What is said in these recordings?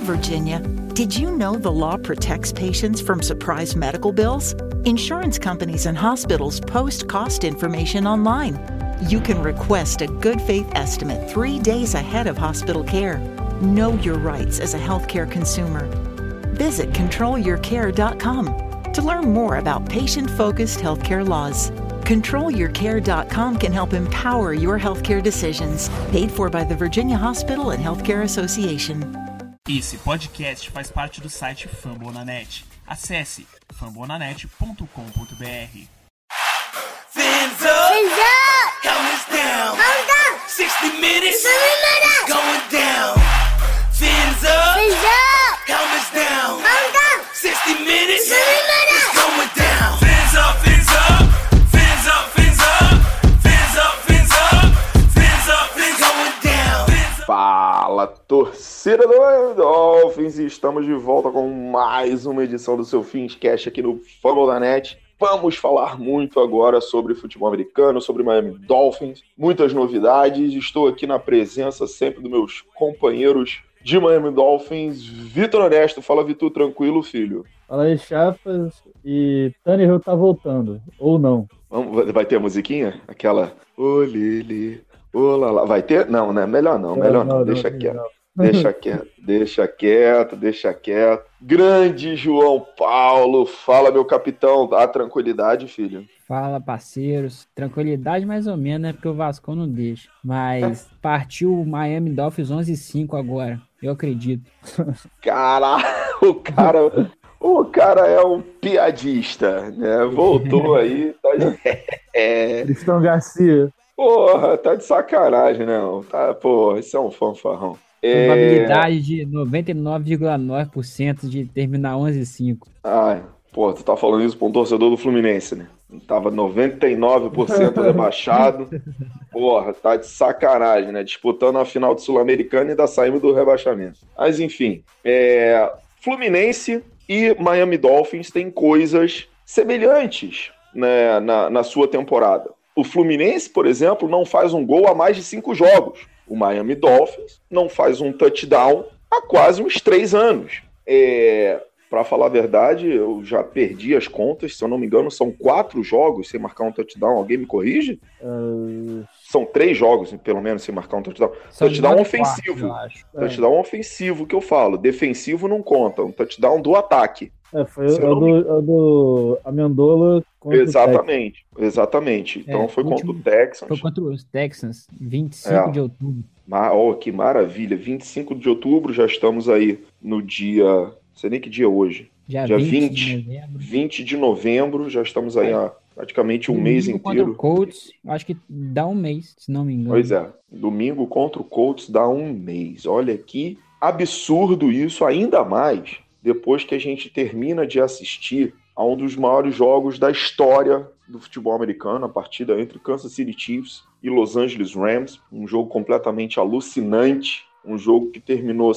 Virginia. Did you know the law protects patients from surprise medical bills? Insurance companies and hospitals post cost information online. You can request a good faith estimate 3 days ahead of hospital care. Know your rights as a healthcare consumer. Visit controlyourcare.com to learn more about patient-focused healthcare laws. ControlYourCare.com can help empower your healthcare decisions. Paid for by the Virginia Hospital and Healthcare Association. Esse podcast faz parte do site Fambonanet. Acesse fambonanet.com.br. Fins up, helmets down, 60 minutes, going down. Fins up, helmets down, 60 minutes, going down. Fins up, fins up, fins up, fins up, fins up, fins up, fins up, fins going down. Fala, torcida do Dolphins, e estamos de volta com mais uma edição do seu Finscast aqui no Fambonanet. Vamos falar muito agora sobre futebol americano, sobre Miami Dolphins, muitas novidades. Estou aqui na presença sempre dos meus companheiros de Miami Dolphins. Vitor Honesto, fala Vitor, tranquilo, filho? Fala aí, chapas, e Tannehill tá voltando, ou não. Vai ter a musiquinha? Aquela, ô Lili, ô Lala, vai ter? Não, né? Melhor não, deixa quieto. Não. Deixa quieto. Grande João Paulo, fala meu capitão, dá tranquilidade, filho. Fala, parceiros. Tranquilidade mais ou menos, né? Porque o Vasco não deixa. Mas partiu o Miami Dolphins 11-5 agora, eu acredito. Caralho, o cara é um piadista, né? Voltou aí. Cristão Garcia. Porra, tá de sacanagem, não. Tá, porra, isso é um fanfarrão. Probabilidade de 99,9% de terminar 11-5. Ah, pô, tu tá falando isso pra um torcedor do Fluminense, né? Tava 99% rebaixado. Porra, tá de sacanagem, né? Disputando a final de Sul-Americana e ainda saímos do rebaixamento. Mas enfim, Fluminense e Miami Dolphins têm coisas semelhantes, né, na sua temporada. O Fluminense, por exemplo, não faz um gol há mais de 5 jogos. O Miami Dolphins não faz um touchdown há quase uns 3 anos. Para falar a verdade, eu já perdi as contas. Se eu não me engano, são 4 jogos sem marcar um touchdown. Alguém me corrige? São 3 jogos, pelo menos, sem marcar um touchdown. Touchdown ofensivo. Touchdown ofensivo que eu falo. Defensivo não conta. Um touchdown do ataque. Foi o do Amendola contra exatamente. Então foi contra o Texans. Foi contra os Texans, 25 de outubro. Que maravilha, 25 de outubro, já estamos aí no dia, não sei nem que dia é hoje. Dia 20 de novembro, já estamos aí há praticamente um mês inteiro. Contra o Colts, acho que dá um mês, se não me engano. Pois é, domingo contra o Colts dá um mês. Olha que absurdo isso, ainda mais depois que a gente termina de assistir a um dos maiores jogos da história do futebol americano, a partida entre Kansas City Chiefs e Los Angeles Rams, um jogo completamente alucinante, um jogo que terminou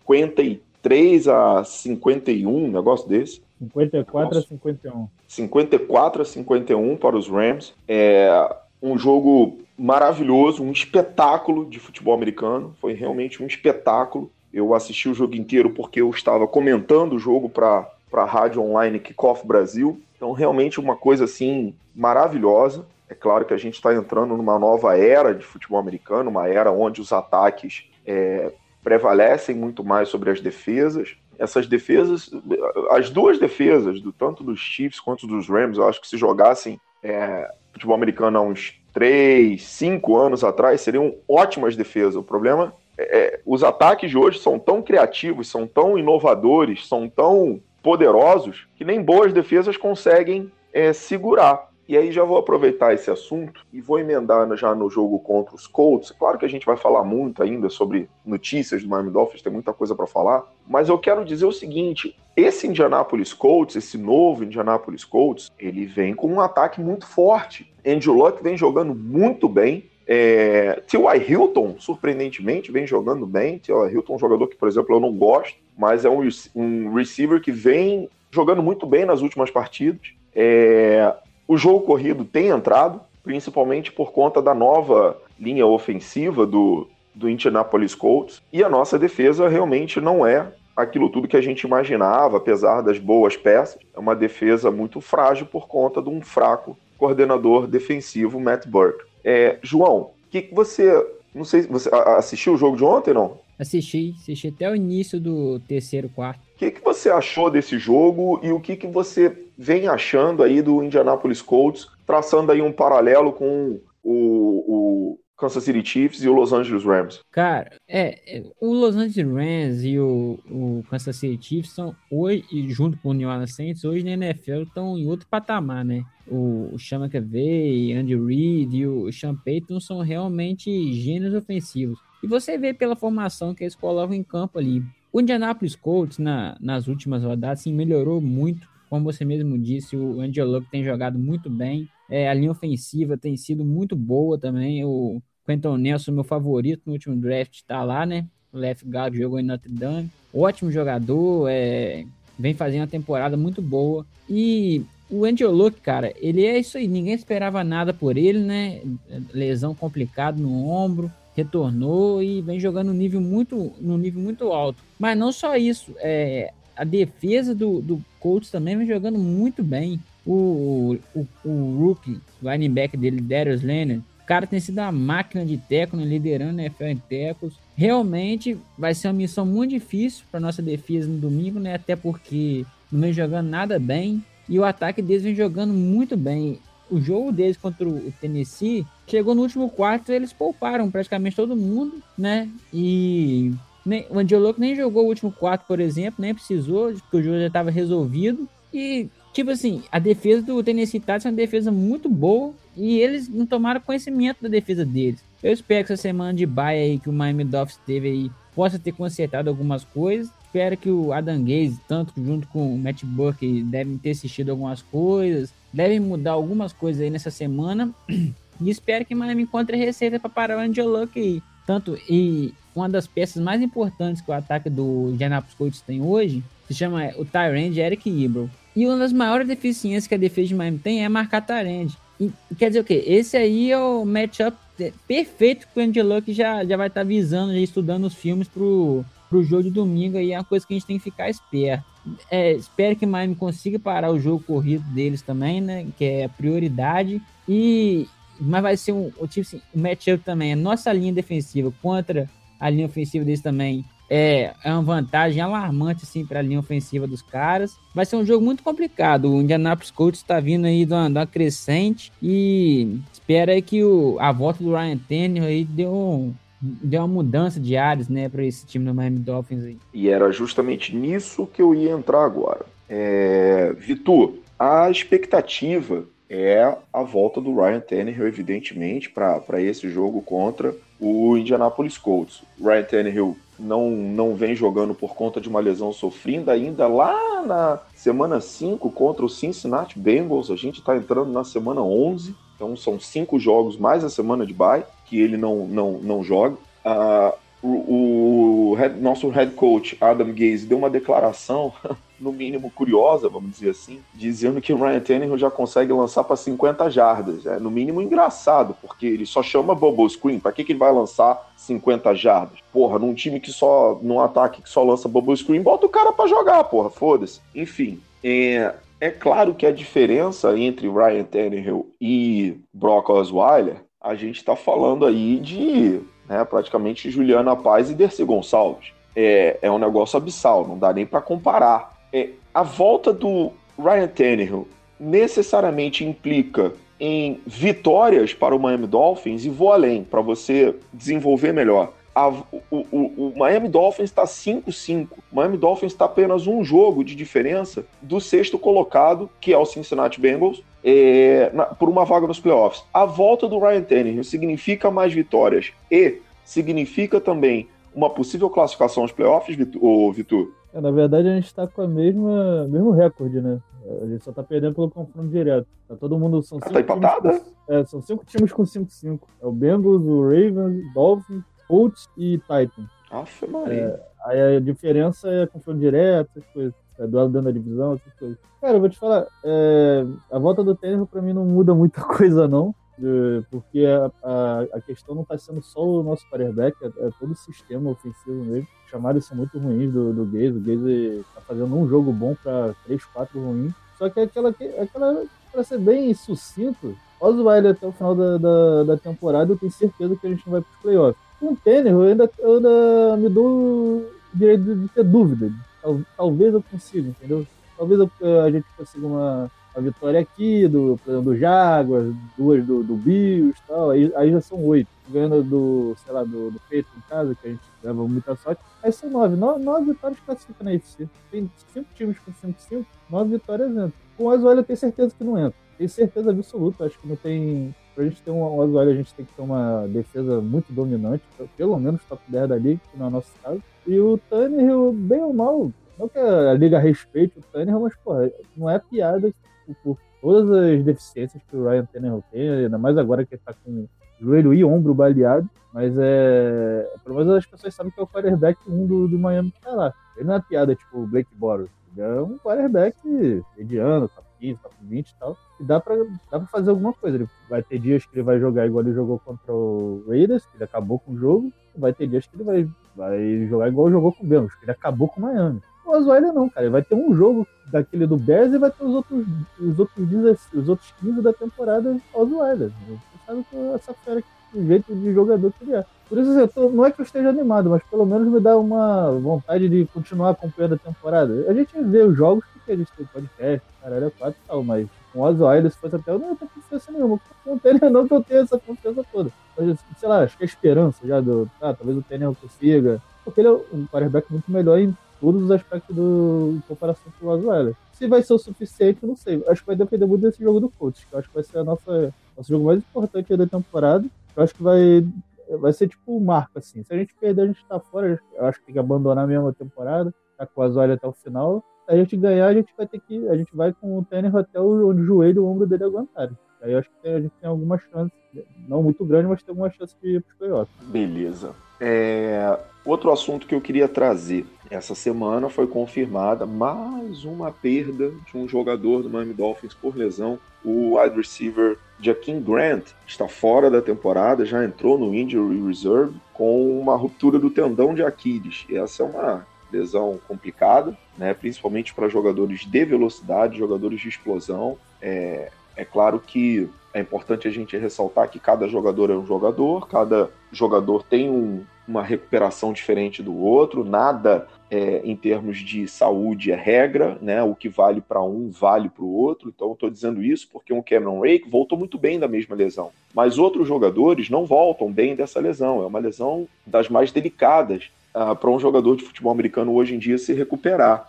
53-51, um negócio desse. 54-51. 54-51 para os Rams. Um jogo maravilhoso, um espetáculo de futebol americano, foi realmente um espetáculo. Eu assisti o jogo inteiro porque eu estava comentando o jogo para a rádio online Kickoff Brasil. Então, realmente uma coisa assim maravilhosa. É claro que a gente está entrando numa nova era de futebol americano, uma era onde os ataques prevalecem muito mais sobre as defesas. Essas defesas, as duas defesas, tanto dos Chiefs quanto dos Rams, eu acho que se jogassem futebol americano há uns 3, 5 anos atrás, seriam ótimas defesas. O problema os ataques de hoje são tão criativos, são tão inovadores, são tão poderosos, que nem boas defesas conseguem segurar. E aí já vou aproveitar esse assunto e vou emendar já no jogo contra os Colts. Claro que a gente vai falar muito ainda sobre notícias do Miami Dolphins, tem muita coisa para falar, mas eu quero dizer o seguinte, esse Indianapolis Colts, esse novo Indianapolis Colts, ele vem com um ataque muito forte. Andrew Luck vem jogando muito bem, T.Y. Hilton, surpreendentemente, vem jogando bem. T.Y. Hilton é um jogador que, por exemplo, eu não gosto, mas é um receiver que vem jogando muito bem nas últimas partidas. O jogo corrido tem entrado, principalmente por conta da nova linha ofensiva do Indianapolis Colts, e a nossa defesa realmente não é aquilo tudo que a gente imaginava, apesar das boas peças. É uma defesa muito frágil por conta de um fraco coordenador defensivo, Matt Burke. João, o que você... Não sei se você assistiu o jogo de ontem, não? Assisti até o início do terceiro quarto. O que você achou desse jogo e o que você vem achando aí do Indianapolis Colts, traçando aí um paralelo com o Kansas City Chiefs e o Los Angeles Rams? Cara, o Los Angeles Rams e o Kansas City Chiefs são hoje, junto com o New Orleans Saints, hoje na NFL estão em outro patamar, né? O Sean McVay, Andy Reid e o Sean Payton são realmente gênios ofensivos. E você vê pela formação que eles colocam em campo ali. O Indianapolis Colts, nas últimas rodadas, sim, melhorou muito. Como você mesmo disse, o Andrew Luck tem jogado muito bem. A linha ofensiva tem sido muito boa também. O Quentin Nelson, meu favorito no último draft, está lá, né? O left guard jogou em Notre Dame. Ótimo jogador, vem fazendo uma temporada muito boa. E o Andrew Luck, cara, ele é isso aí. Ninguém esperava nada por ele, né? Lesão complicada no ombro. Retornou e vem jogando num nível muito alto. Mas não só isso, a defesa do Colts também vem jogando muito bem. O rookie, o linebacker dele, Darius Leonard, o cara tem sido uma máquina de tackle, liderando a NFL em tackles. Realmente vai ser uma missão muito difícil para nossa defesa no domingo, né? Até porque não vem jogando nada bem e o ataque deles vem jogando muito bem. O jogo deles contra o Tennessee chegou no último quarto, eles pouparam praticamente todo mundo, né? E o Andrew Luck nem jogou o último quarto, por exemplo, nem precisou, porque o jogo já estava resolvido. E, tipo assim, a defesa do Tennessee Titans é uma defesa muito boa e eles não tomaram conhecimento da defesa deles. Eu espero que essa semana de bye aí que o Miami Dolphins teve aí possa ter consertado algumas coisas. Espero que o Adam Gase, tanto junto com o Matt Burke, devem ter assistido algumas coisas, devem mudar algumas coisas aí nessa semana. E espero que Miami encontre receita para parar o Andrew Luck aí. E uma das peças mais importantes que o ataque do Indianapolis Colts tem hoje se chama o tight end Eric Ebron. E uma das maiores deficiências que a defesa de Miami tem é marcar tight end. E quer dizer o quê? Esse aí é o matchup perfeito que o Andrew Luck já vai estar visando, já estudando os filmes pro jogo de domingo. Aí é uma coisa que a gente tem que ficar esperto. Espero que o Miami consiga parar o jogo corrido deles também, né? Que é a prioridade. Mas vai ser um tipo assim, o matchup também. A nossa linha defensiva contra a linha ofensiva deles também é uma vantagem alarmante assim, para a linha ofensiva dos caras. Vai ser um jogo muito complicado. O Indianapolis Colts está vindo aí de uma crescente e espera aí que a volta do Ryan Tannehill aí deu uma mudança de ares, né, para esse time do Miami Dolphins aí. E era justamente nisso que eu ia entrar agora. Vitor, a expectativa é a volta do Ryan Tannehill, evidentemente, para esse jogo contra o Indianapolis Colts. O Ryan Tannehill não vem jogando por conta de uma lesão sofrida ainda lá na semana 5 contra o Cincinnati Bengals. A gente está entrando na semana 11, então são 5 jogos mais a semana de bye que ele não joga. Nosso head coach, Adam Gase, deu uma declaração, no mínimo curiosa, vamos dizer assim, dizendo que o Ryan Tannehill já consegue lançar para 50 jardas. No mínimo engraçado, porque ele só chama bubble screen. Para que ele vai lançar 50 jardas? Porra, num ataque que só lança bubble screen, bota o cara para jogar, porra, foda-se. Enfim, é claro que a diferença entre Ryan Tannehill e Brock Osweiler, a gente está falando aí de praticamente Juliana Paz e Dercy Gonçalves. É um negócio abissal, não dá nem para comparar. A volta do Ryan Tannehill necessariamente implica em vitórias para o Miami Dolphins, e vou além, para você desenvolver melhor. O Miami Dolphins está 5-5. O Miami Dolphins está apenas um jogo de diferença do sexto colocado, que é o Cincinnati Bengals, por uma vaga nos playoffs. A volta do Ryan Tannehill significa mais vitórias e significa também uma possível classificação aos playoffs, Vitor? Na verdade, a gente está com mesmo recorde, né? A gente só tá perdendo pelo confronto direto. Todo mundo, são 5 tá empatado? São 5 times com 5-5. É o Bengals, o Ravens, Dolphins, Colts e Titans. Aff, Maria. Aí a diferença é confronto direto, essas coisas. Duelo dentro da divisão, essas coisas. Cara, eu vou te falar, a volta do Tannehill pra mim não muda muita coisa, não. porque a questão não está sendo só o nosso quarterback, é todo o sistema ofensivo mesmo. Os chamadas são muito ruins do Gaze. O Gaze está fazendo um jogo bom para 3, 4 ruins. Só que para ser bem sucinto, Osweiler até o final da temporada, eu tenho certeza que a gente não vai para os playoffs. Com o Tanner, eu ainda me dou o direito de ter dúvida. Talvez eu consiga, entendeu? Talvez a gente consiga uma vitória aqui, do Jaguars, 2 do Bills e tal, aí já são 8. Ganhando do Peito em casa, que a gente leva muita sorte. Aí são 9. 9 vitórias classificam na UFC. Tem 5 times com 5-5, 9 vitórias entram. Com o Osweiler eu tenho certeza que não entra. Tenho certeza absoluta, acho que não tem... Pra gente ter um Osweiler, a gente tem que ter uma defesa muito dominante, pelo menos top 10 da liga, que não é o nosso caso. E o Tanner, bem ou mal, não que a liga respeite o Tanner, mas, porra, não é piada por todas as deficiências que o Ryan Tannehill tem, ainda mais agora que ele tá com joelho e ombro baleado, mas pelo menos as pessoas sabem que é o quarterback 1 do Miami que tá lá. Ele não é piada tipo o Blake Bortles, ele é um quarterback mediano, top 15, top 20 e tal, e dá pra fazer alguma coisa. Ele vai ter dias que ele vai jogar igual ele jogou contra o Raiders, que ele acabou com o jogo, e vai ter dias que ele vai jogar igual ele jogou com o Bengals, que ele acabou com o Miami. O Osweiler não, cara. Ele vai ter um jogo daquele do Bears e vai ter os outros 15 da temporada Osweiler. Você sabe que essa fera aqui, o jeito de jogador que ele é. Por isso, não é que eu esteja animado, mas pelo menos me dá uma vontade de continuar acompanhando a temporada. A gente vê os jogos porque a gente tem podcast, caralho, 4 e tal, mas com o Osweiler, se fosse até eu não ia ter confiança nenhuma. Não tem não que eu tenha essa confiança toda. Mas, sei lá, acho que a esperança já talvez o Tannehill consiga, porque ele é um quarterback muito melhor em todos os aspectos em comparação com o Osweiler. Se vai ser o suficiente, eu não sei. Acho que vai depender muito desse jogo do Colts, que eu acho que vai ser nosso jogo mais importante da temporada. Eu acho que vai ser tipo um marco, assim. Se a gente perder, a gente tá fora. Eu acho que tem que abandonar mesmo a temporada, tá com o Osweiler até o final. Se a gente ganhar, a gente vai com o Tannehill até onde o joelho e o ombro dele aguentarem. Aí eu acho que a gente tem alguma chance, não muito grande, mas tem alguma chance de ir pros playoffs. Beleza. Outro assunto que eu queria trazer. Essa semana foi confirmada mais uma perda de um jogador do Miami Dolphins por lesão. O wide receiver Jakeem Grant está fora da temporada, já entrou no Injury Reserve com uma ruptura do tendão de Aquiles. E essa é uma lesão complicada, né? Principalmente para jogadores de velocidade, jogadores de explosão. É claro que é importante a gente ressaltar que cada jogador é um jogador, cada jogador tem uma recuperação diferente do outro, nada em termos de saúde é regra, né? O que vale para um vale para o outro. Então eu estou dizendo isso porque o Cameron Wake voltou muito bem da mesma lesão, mas outros jogadores não voltam bem dessa lesão. É uma lesão das mais delicadas para um jogador de futebol americano hoje em dia se recuperar.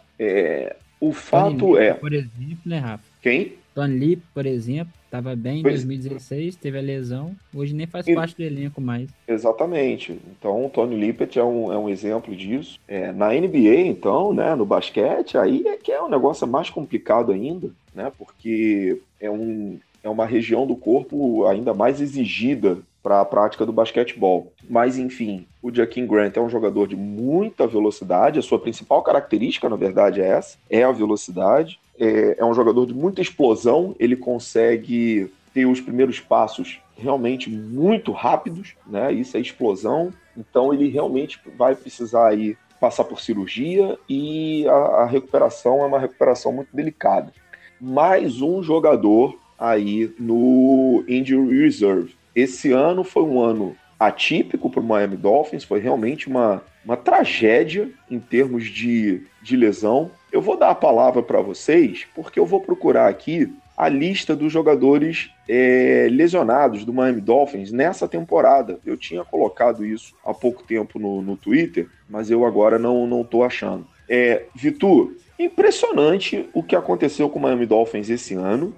O fato é... Por exemplo, né, Rafa? Quem? Tony Lipp, por exemplo, estava bem em 2016, teve a lesão, hoje nem faz parte do elenco mais. Exatamente. Então, o Tony Lippett é um exemplo disso. Na NBA, então, né, no basquete, aí é que é um negócio mais complicado ainda, né, porque é uma região do corpo ainda mais exigida para a prática do basquetebol. Mas, enfim, o Jakeem Grant é um jogador de muita velocidade, a sua principal característica, na verdade, é essa, é a velocidade. É um jogador de muita explosão, ele consegue ter os primeiros passos realmente muito rápidos, né? Isso é explosão, então ele realmente vai precisar aí passar por cirurgia e a recuperação é uma recuperação muito delicada. Mais um jogador aí no Injury Reserve. Esse ano foi um ano atípico para o Miami Dolphins, foi realmente uma tragédia em termos de lesão. Eu vou dar a palavra para vocês, porque eu vou procurar aqui a lista dos jogadores lesionados do Miami Dolphins nessa temporada. Eu tinha colocado isso há pouco tempo no Twitter, mas eu agora não estou achando. Vitor, impressionante o que aconteceu com o Miami Dolphins esse ano.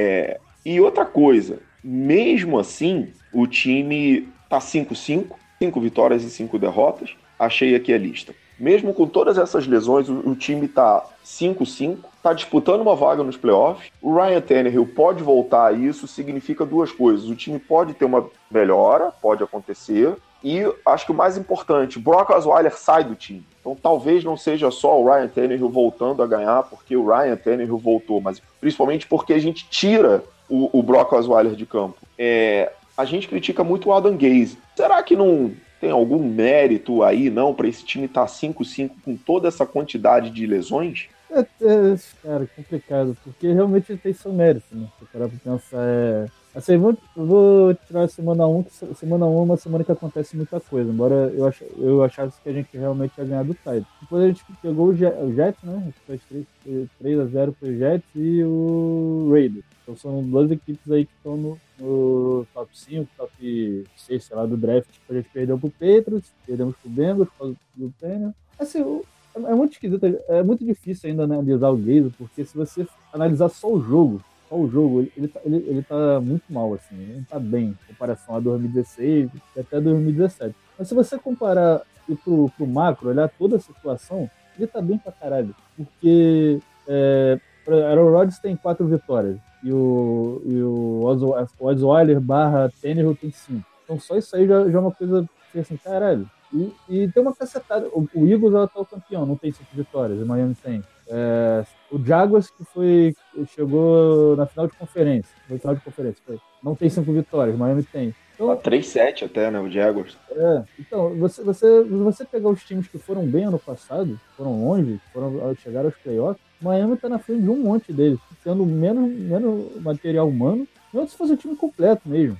E outra coisa, mesmo assim, o time está 5-5, 5 vitórias e 5 derrotas. Achei aqui a lista. Mesmo com todas essas lesões, o time está 5-5, está disputando uma vaga nos playoffs. O Ryan Tannehill pode voltar a isso, significa duas coisas. O time pode ter uma melhora, pode acontecer. E acho que o mais importante, Brock Osweiler sai do time. Então talvez não seja só o Ryan Tannehill voltando a ganhar porque o Ryan Tannehill voltou, mas principalmente porque a gente tira o Brock Osweiler de campo. A gente critica muito o Adam Gaze. Será que não tem algum mérito aí, não, para esse time estar 5-5 com toda essa quantidade de lesões? Cara, complicado, porque realmente tem seu mérito, né? Se parar pra pensar, assim, eu vou tirar a semana 1, que semana 1 é uma semana que acontece muita coisa, embora eu achasse que a gente realmente ia ganhar do Titans. Depois a gente pegou o Jets, né? Faz 3-0 pro Jets e o Raiders. Então são duas equipes aí que estão no top 5, top 6, sei lá, do draft. A gente perdeu pro Patriots, perdemos pro Bengals por causa do Penny. Assim, é muito esquisito, é muito difícil ainda analisar o Gaze, porque se você analisar só o jogo, ele tá muito mal, assim, ele não tá bem em comparação a 2016 e até 2017. Mas se você comparar e pro macro, olhar toda a situação, ele tá bem pra caralho, porque Aaron Rodgers tem 4 vitórias e o Osweiler / Tannehill tem 5. Então só isso aí já é uma coisa assim, caralho. E tem uma cacetada. O Eagles é o atual campeão, não tem 5 vitórias, o Miami tem. O Jaguars, que chegou na final de conferência. Não tem 5 vitórias, o Miami tem. Então, 3-7 até, né, o Jaguars. Então, você pegar os times que foram bem ano passado, foram longe, chegaram aos playoffs, o Miami tá na frente de um monte deles, tendo menos material humano, não se fosse o time completo mesmo.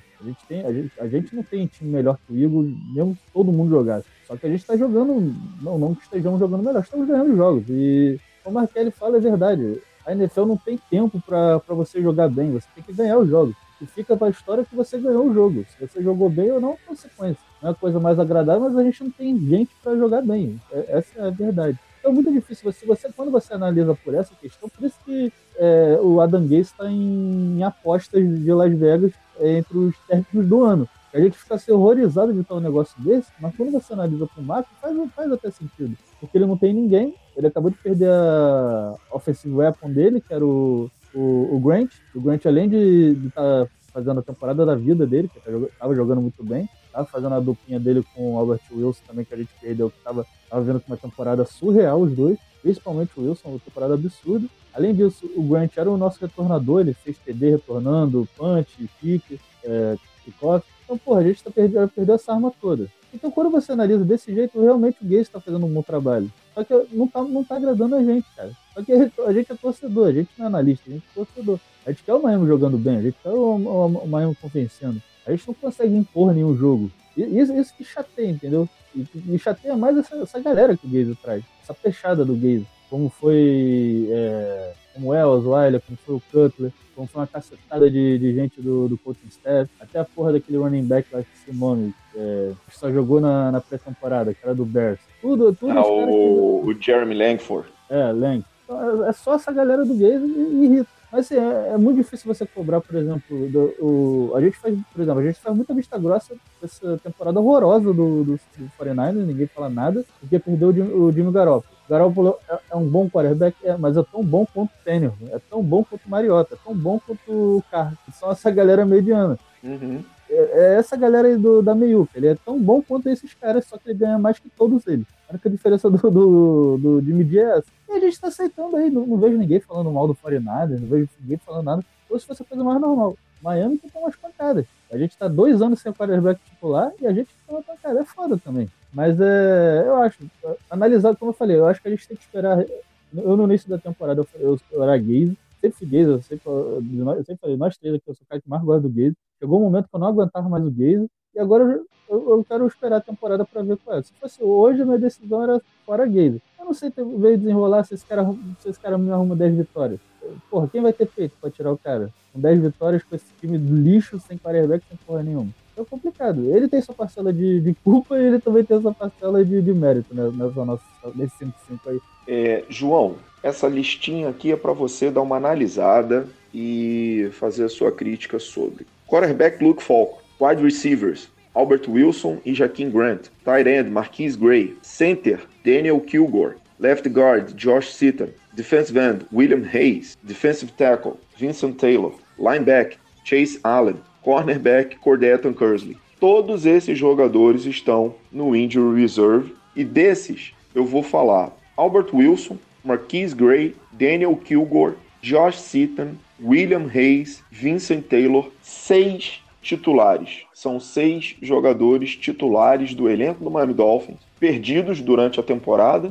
A gente não tem time melhor que o Eagles, mesmo que todo mundo jogasse. Só que a gente está jogando, não que estejamos jogando melhor, estamos ganhando jogos. E como o Markelli fala, é verdade. A NFL não tem tempo para você jogar bem, você tem que ganhar os jogos. E fica para a história que você ganhou o jogo. Se você jogou bem ou não, é consequência. Não é a coisa mais agradável, mas a gente não tem gente para jogar bem. Essa é a verdade. Então é muito difícil. Quando você analisa por essa questão, por isso que o Adam Gase está em apostas de Las Vegas entre os técnicos do ano. A gente fica assim, horrorizado de estar um negócio desse, mas quando você analisa para o macro, faz até sentido. Porque ele não tem ninguém, ele acabou de perder a offensive weapon dele, que era o Grant. O Grant, além de estar fazendo a temporada da vida dele, que estava jogando muito bem, estava fazendo a duplinha dele com o Albert Wilson também, que a gente perdeu, que estava vendo com uma temporada surreal os dois, principalmente o Wilson, uma temporada absurda. Além disso, o Grant era o nosso retornador, ele fez TD retornando, punch, kick, kickoff. Então, porra, a gente perdeu essa arma toda. Então, quando você analisa desse jeito, realmente o Gaze está fazendo um bom trabalho. Só que não tá agradando a gente, cara. Só que a gente é torcedor, a gente não é analista, a gente é torcedor. A gente quer o Miami jogando bem, a gente quer o Miami convencendo. A gente não consegue impor nenhum jogo. Isso que chateia, entendeu? E chateia mais essa galera que o Gaze traz. Essa peixada do Gaze. Como foi como o Osweiler, como foi o Cutler, como foi uma cacetada de gente do coaching staff, até a porra daquele running back lá, que esse nome, que só jogou na pré-temporada, que era do Bears. Tudo o Jeremy Langford. Lang. Então, é só essa galera do Gaze e irrita. Mas assim, é muito difícil você cobrar, por exemplo, a gente faz muita vista grossa dessa temporada horrorosa do 49ers, ninguém fala nada, porque perdeu o Jimmy Garoppolo. O Garoppolo é um bom quarterback, mas é tão bom quanto o Tannehill, é tão bom quanto o Mariota, é tão bom quanto o Carr, são essa galera mediana. Uhum. É essa galera aí da meiuca, ele é tão bom quanto esses caras, só que ele ganha mais que todos eles. A única diferença do Jimmy G é essa. E a gente tá aceitando aí, não vejo ninguém falando mal do 49ers, não vejo ninguém falando nada, ou se fosse a coisa mais normal. Miami tem umas pancadas. A gente tá 2 anos sem o quarterback titular e a gente tem uma pancada, é foda também. Mas eu acho, analisado como eu falei, eu acho que a gente tem que esperar. Eu no início da temporada eu era Gaze, sempre fui Gaze, eu sempre falei, nós três aqui, eu sou o cara que mais gosta do Gaze. Chegou um momento que eu não aguentava mais o Gaze, e agora eu quero esperar a temporada para ver qual é. Se fosse hoje, a minha decisão era fora Gaze. Eu não sei veio desenrolar se esse cara me arruma 10 vitórias. Porra, quem vai ter feito para tirar o cara? Com 10 vitórias com esse time lixo, sem quarterback, sem porra nenhuma. É complicado. Ele tem sua parcela de culpa e ele também tem sua parcela de mérito, né, nesse 5-5 aí. João, essa listinha aqui é para você dar uma analisada e fazer a sua crítica sobre. Quarterback Luke Falk, wide receivers Albert Wilson e Jaquim Grant, tight end Marquise Gray, center Daniel Kilgore, left guard Josh Seaton, defensive end William Hayes, defensive tackle Vincent Taylor, linebacker Chase Allen, cornerback Cordarrelle Kersley. Todos esses jogadores estão no Injury Reserve e desses eu vou falar Albert Wilson, Marquise Gray, Daniel Kilgore, Josh Seaton, William Hayes, Vincent Taylor, 6 titulares. São 6 jogadores titulares do elenco do Miami Dolphins, perdidos durante a temporada,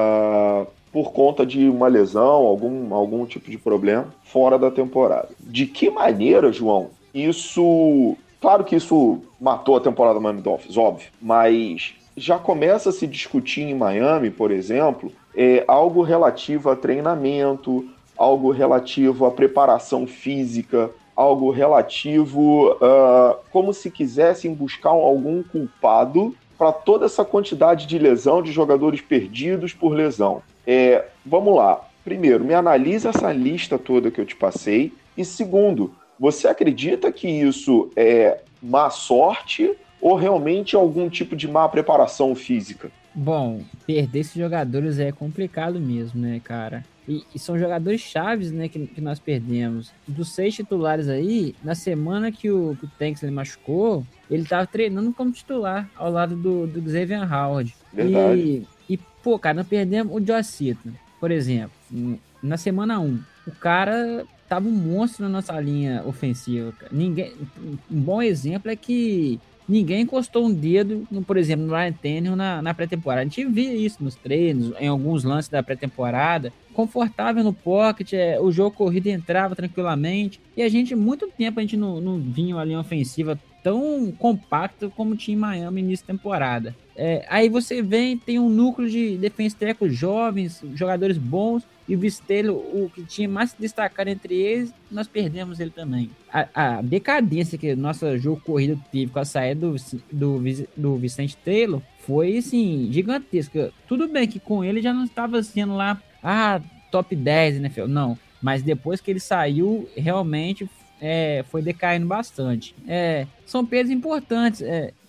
por conta de uma lesão, algum tipo de problema, fora da temporada. De que maneira, João, isso... Claro que isso matou a temporada do Miami Dolphins, óbvio, mas já começa a se discutir em Miami, por exemplo, algo relativo a treinamento, algo relativo à preparação física, algo relativo como se quisessem buscar algum culpado para toda essa quantidade de lesão, de jogadores perdidos por lesão. Vamos lá. Primeiro, me analisa essa lista toda que eu te passei. E segundo, você acredita que isso é má sorte ou realmente algum tipo de má preparação física? Bom, perder esses jogadores é complicado mesmo, né, cara? E são jogadores chaves, né, que nós perdemos. Dos 6 titulares aí, na semana que o Tanks ele machucou, ele tava treinando como titular, ao lado do Xavier Howard. Verdade. E pô, cara, nós perdemos o Josh Sitton, por exemplo. Na semana 1, o cara tava um monstro na nossa linha ofensiva. Um bom exemplo é que ninguém encostou um dedo, por exemplo, no Ryan Tannehill na pré-temporada. A gente via isso nos treinos, em alguns lances da pré-temporada. Confortável no pocket, o jogo corrido entrava tranquilamente. E muito tempo a gente não vinha uma linha ofensiva tão compacta como tinha em Miami no início da temporada. Aí você tem um núcleo de defense tackle jovens, jogadores bons, e o Vistelo, o que tinha mais se destacado entre eles, nós perdemos ele também. A decadência que o nosso jogo corrido teve com a saída do Vicente Taylor foi, assim, gigantesca. Tudo bem que com ele já não estava sendo lá, top 10, né, Fel? Não, mas depois que ele saiu, realmente foi decaindo bastante. São perdas importantes.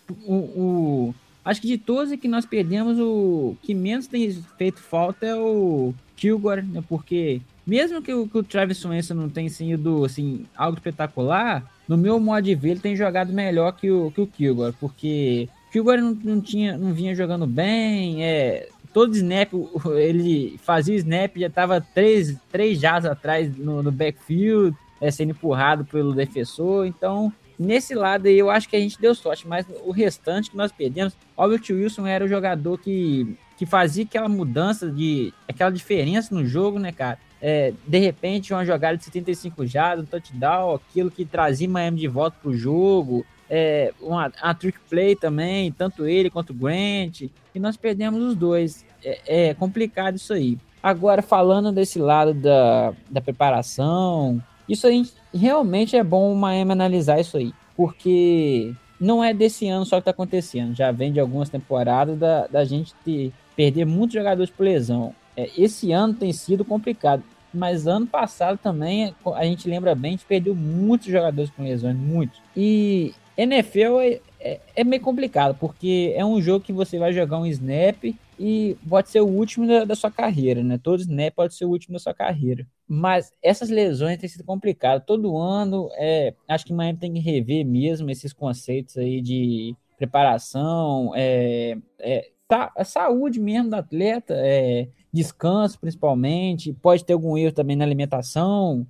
Acho que de todos que nós perdemos, o que menos tem feito falta é o Kilgore, né? Porque mesmo que o Travis Swenson não tenha sido assim, algo espetacular, no meu modo de ver, ele tem jogado melhor que o Kilgore, porque o Kilgore não vinha jogando bem, todo snap, ele fazia snap, já estava 3 jardas atrás no backfield, sendo empurrado pelo defensor. Então, nesse lado aí, eu acho que a gente deu sorte, mas o restante que nós perdemos, Albert Wilson era o jogador que fazia aquela mudança, aquela diferença no jogo, né, cara? De repente, uma jogada de 75 jardas, um touchdown, aquilo que trazia Miami de volta pro jogo, uma trick play também, tanto ele quanto o Grant, e nós perdemos os dois. É complicado isso aí. Agora, falando desse lado da preparação, isso aí realmente é bom o Miami analisar isso aí, porque não é desse ano só que tá acontecendo, já vem de algumas temporadas da gente perder muitos jogadores por lesão. Esse ano tem sido complicado, mas ano passado também, a gente lembra bem, a gente perdeu muitos jogadores com lesões, muitos. E NFL é meio complicado, porque é um jogo que você vai jogar um snap e pode ser o último da sua carreira, né? Todo snap pode ser o último da sua carreira. Mas essas lesões têm sido complicadas. Todo ano, acho que Miami tem que rever mesmo esses conceitos aí de preparação, a saúde mesmo do atleta, descanso principalmente, pode ter algum erro também na alimentação,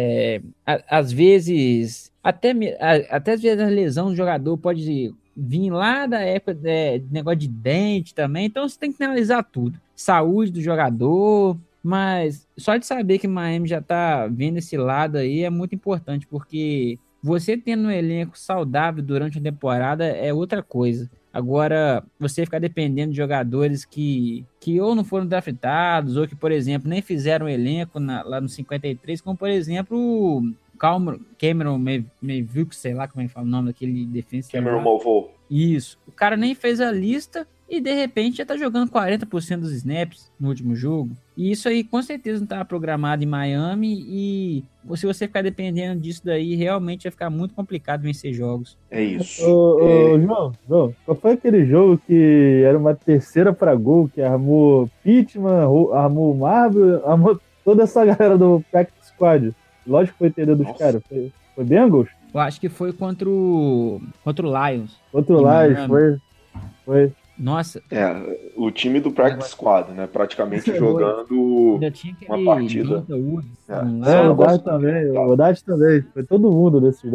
às vezes, até às vezes a lesão do jogador pode vir lá da época de negócio de dente também, então você tem que analisar tudo, saúde do jogador, mas só de saber que Miami já tá vendo esse lado aí é muito importante, porque você tendo um elenco saudável durante a temporada é outra coisa. Agora, você ficar dependendo de jogadores que ou não foram draftados, ou que, por exemplo, nem fizeram elenco lá no 53, como, por exemplo, o Cameron Mayville, sei lá como é que fala o nome daquele defensivo. Cameron Mayville. Isso. O cara nem fez a lista e, de repente, já tá jogando 40% dos snaps no último jogo. E isso aí, com certeza, não estava programado em Miami, e se você ficar dependendo disso daí, realmente vai ficar muito complicado vencer jogos. É isso. João, qual foi aquele jogo que era uma terceira para gol, que armou Pittman, armou Marvel, armou toda essa galera do Practice Squad? Lógico que foi entender dos caras. Foi Bengals? Eu acho que foi contra o Lions. Contra o Lions, foi. Nossa. O time do Practice Squad, né? Praticamente jogando uma partida. O Dart também. Foi todo mundo desse deve.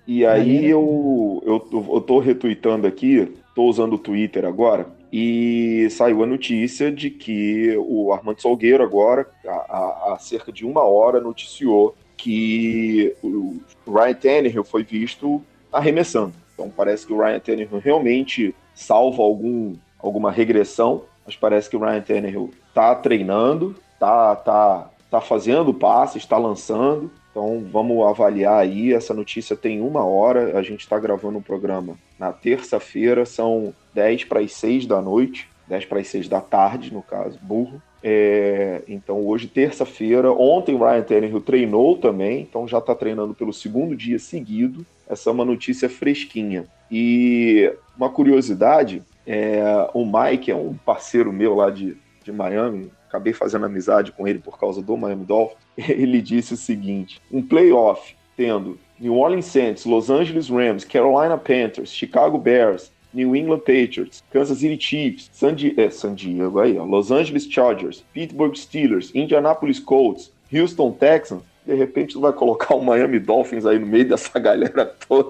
E aí eu tô retweetando aqui, tô usando o Twitter agora, e saiu a notícia de que o Armando Salgueiro agora, há cerca de 1 hora, noticiou que o Ryan Tannehill foi visto arremessando. Então parece que o Ryan Tannehill realmente salva alguma regressão, mas parece que o Ryan Tannehill tá treinando, tá fazendo passes, está lançando. Então vamos avaliar aí, essa notícia tem 1 hora, a gente está gravando um programa na terça-feira, são 10 para as 6 da noite, 10 para as 6 da tarde, no caso, burro. Então hoje, terça-feira, ontem o Ryan Tannehill treinou também, então já está treinando pelo 2º dia seguido, essa é uma notícia fresquinha. E uma curiosidade, o Mike é um parceiro meu lá de Miami, acabei fazendo amizade com ele por causa do Miami Dolphins, ele disse o seguinte: um playoff tendo New Orleans Saints, Los Angeles Rams, Carolina Panthers, Chicago Bears, New England Patriots, Kansas City Chiefs, San Diego aí, ó, Los Angeles Chargers, Pittsburgh Steelers, Indianapolis Colts, Houston Texans, de repente tu vai colocar o Miami Dolphins aí no meio dessa galera toda.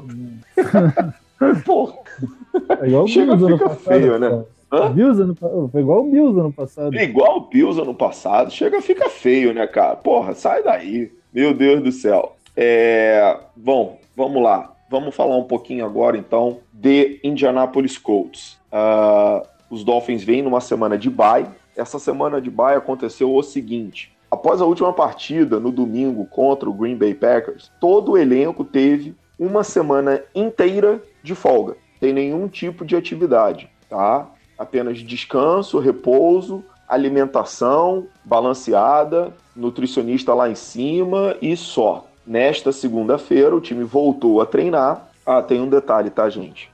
Porra. É igual o Chega, Bills fica ano feio, passado, né? Foi igual o Bills ano passado. Igual o Bills ano passado. Chega, fica feio, né, cara? Porra, sai daí. Meu Deus do céu. Bom, vamos lá. Vamos falar um pouquinho agora, então, de Indianapolis Colts. Os Dolphins vêm numa semana de bye. Essa semana de bye aconteceu o seguinte: após a última partida, no domingo, contra o Green Bay Packers, todo o elenco teve uma semana inteira de folga. Sem nenhum tipo de atividade, tá? Apenas descanso, repouso, alimentação balanceada, nutricionista lá em cima e só. Nesta segunda-feira, o time voltou a treinar. Tem um detalhe, tá, gente?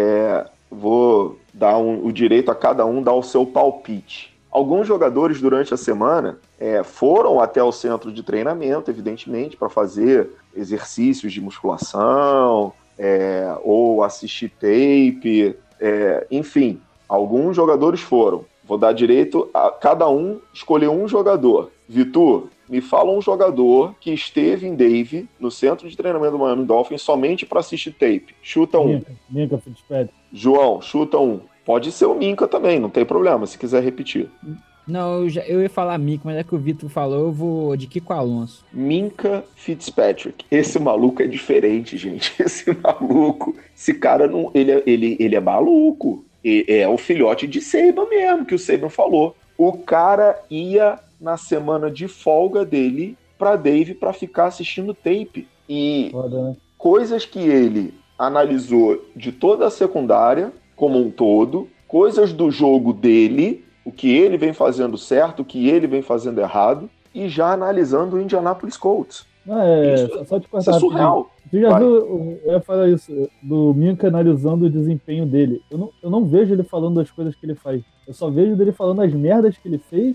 Vou dar o direito a cada um dar o seu palpite. Alguns jogadores, durante a semana, foram até o centro de treinamento, evidentemente, para fazer exercícios de musculação, ou assistir tape, enfim. Alguns jogadores foram. Vou dar direito a cada um escolher um jogador. Vitor, me fala um jogador que esteve em Dave, no centro de treinamento do Miami Dolphins, somente para assistir tape. Chuta um. Minka Fitzpatrick. João, chuta um. Pode ser o Minka também, não tem problema, se quiser repetir. Não, eu ia falar Minka, mas é que o Vitor falou, eu vou de Kiko Alonso. Minka Fitzpatrick. Esse maluco é diferente, gente. Esse cara não, ele é maluco. É o filhote de Saban mesmo, que o Saban falou. O cara ia na semana de folga dele pra Dave pra ficar assistindo tape. E Foda, né? Coisas que ele analisou de toda a secundária, como um todo, coisas do jogo dele, o que ele vem fazendo certo, o que ele vem fazendo errado, e já analisando o Indianapolis Colts. Só te cortar Isso é surreal. Você já viu, eu ia falar isso, do Minka analisando o desempenho dele. Eu não vejo ele falando as coisas que ele faz. Eu só vejo dele falando as merdas que ele fez,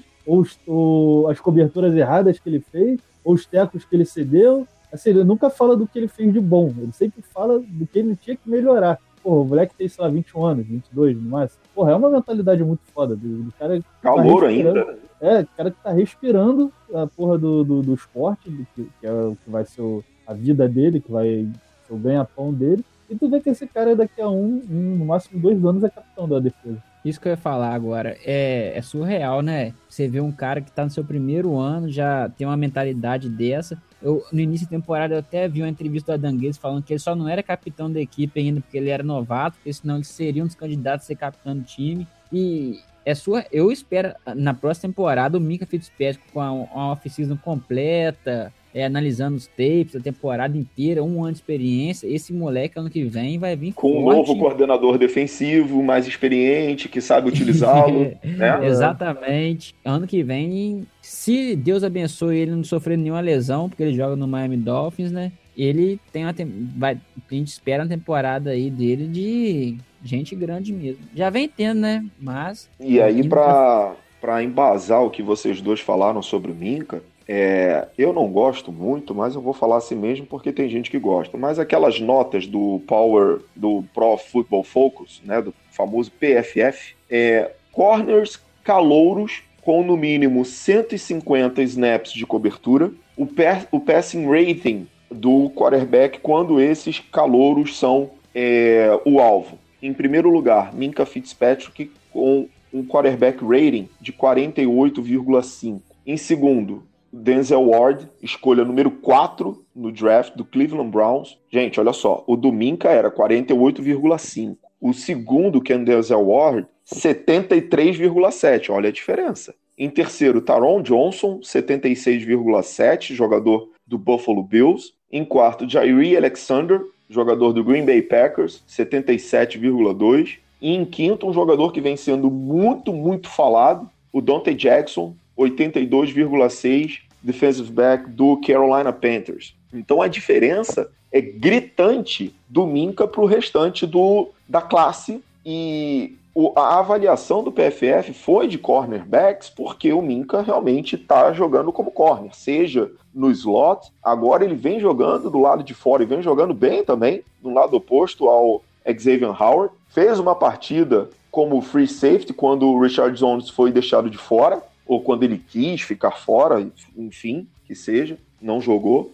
ou as coberturas erradas que ele fez, ou os tecos que ele cedeu. Assim, ele nunca fala do que ele fez de bom. Ele sempre fala do que ele tinha que melhorar. Porra, o moleque tem, sei lá, 21 anos, 22 no máximo. Porra, é uma mentalidade muito foda do cara. Calor ainda. O cara que tá respirando a porra do esporte, que é o que vai ser a vida dele, que vai ser o ganha-pão dele. E tu vê que esse cara daqui a no máximo 2 anos é capitão da defesa. Isso que eu ia falar agora, é surreal, né? Você vê um cara que tá no seu primeiro ano, já tem uma mentalidade dessa. No início da temporada eu até vi uma entrevista do Adam Gaze falando que ele só não era capitão da equipe ainda porque ele era novato, porque senão ele seria um dos candidatos a ser capitão do time. E eu espero na próxima temporada o Minka Fitzpatrick com uma off-season completa, analisando os tapes, a temporada inteira, 1 ano de experiência. Esse moleque ano que vem vai vir com um novo coordenador defensivo, mais experiente, que sabe utilizá-lo. Né? Exatamente. Ano que vem, se Deus abençoe ele não sofrer nenhuma lesão, porque ele joga no Miami Dolphins, né? Ele tem a gente espera uma temporada aí dele de gente grande mesmo. Já vem tendo, né? Mas... E aí, pra embasar o que vocês dois falaram sobre o Minka, eu não gosto muito, mas eu vou falar assim mesmo porque tem gente que gosta. Mas aquelas notas do Pro Football Focus, né, do famoso PFF, corners calouros com no mínimo 150 snaps de cobertura, o passing rating do quarterback quando esses calouros são o alvo. Em primeiro lugar, Minkah Fitzpatrick com um quarterback rating de 48,5. Em segundo, Denzel Ward, escolha número 4 no draft do Cleveland Browns. Gente, olha só, o do Minkah era 48,5. O segundo, que é Denzel Ward, 73,7. Olha a diferença. Em terceiro, Taron Johnson, 76,7, jogador do Buffalo Bills. Em quarto, Jaire Alexander, jogador do Green Bay Packers, 77,2. E em quinto, um jogador que vem sendo muito, muito falado, o Dante Jackson, 82,6, defensive back do Carolina Panthers. Então a diferença é gritante do Minkah para o restante da classe, e a avaliação do PFF foi de cornerbacks porque o Minkah realmente está jogando como corner, seja no slot, agora ele vem jogando do lado de fora e vem jogando bem também, no lado oposto ao Xavier Howard. Fez uma partida como free safety quando o Richard Jones foi deixado de fora, ou quando ele quis ficar fora, enfim, que seja, não jogou.